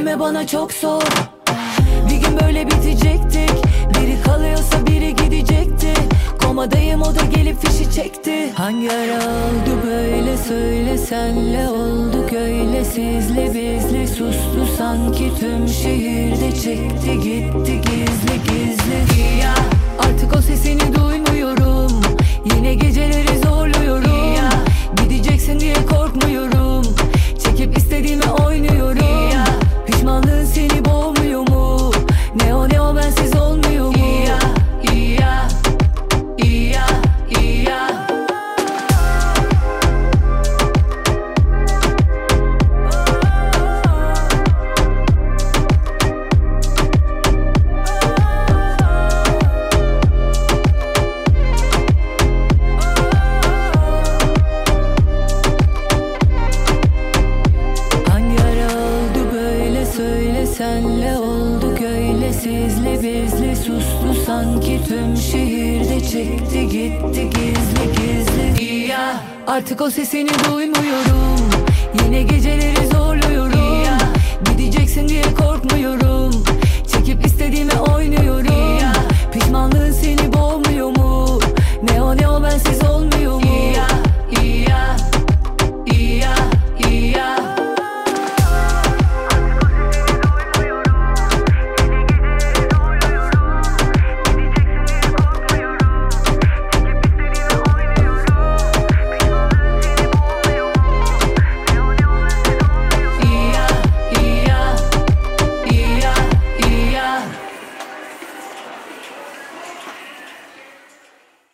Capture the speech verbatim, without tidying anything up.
söyleme bana çok zor. Bir gün böyle bitecektik. Biri kalıyorsa biri gidecekti. Komadayım, o da gelip fişi çekti. Hangi ara oldu böyle, söyle senle olduk öyle. Sizli bizli sustu sanki tüm şehirde, çekti gitti gizli gizli. Ya artık o sesini duymuyorum. Yine geceleri zorluyorum. Ya gideceksin diye korkmuyorum. Çekip istediğimi oynuyorum. Ya pişmanlığın seni boğmuyor mu? Ne o ne o bensiz olmuyor mu? Ya ya ya ya. Senle olduk öyle, sizli bizli sustu sanki tüm şehirde, çekti gitti gizli gizli. Ya artık o sesini duymuyorum. Yine geceleri zorluyorum. Ya gideceksin diye korkmuyorum. Çekip istediğimi oynuyorum. Ya pişmanlığın seni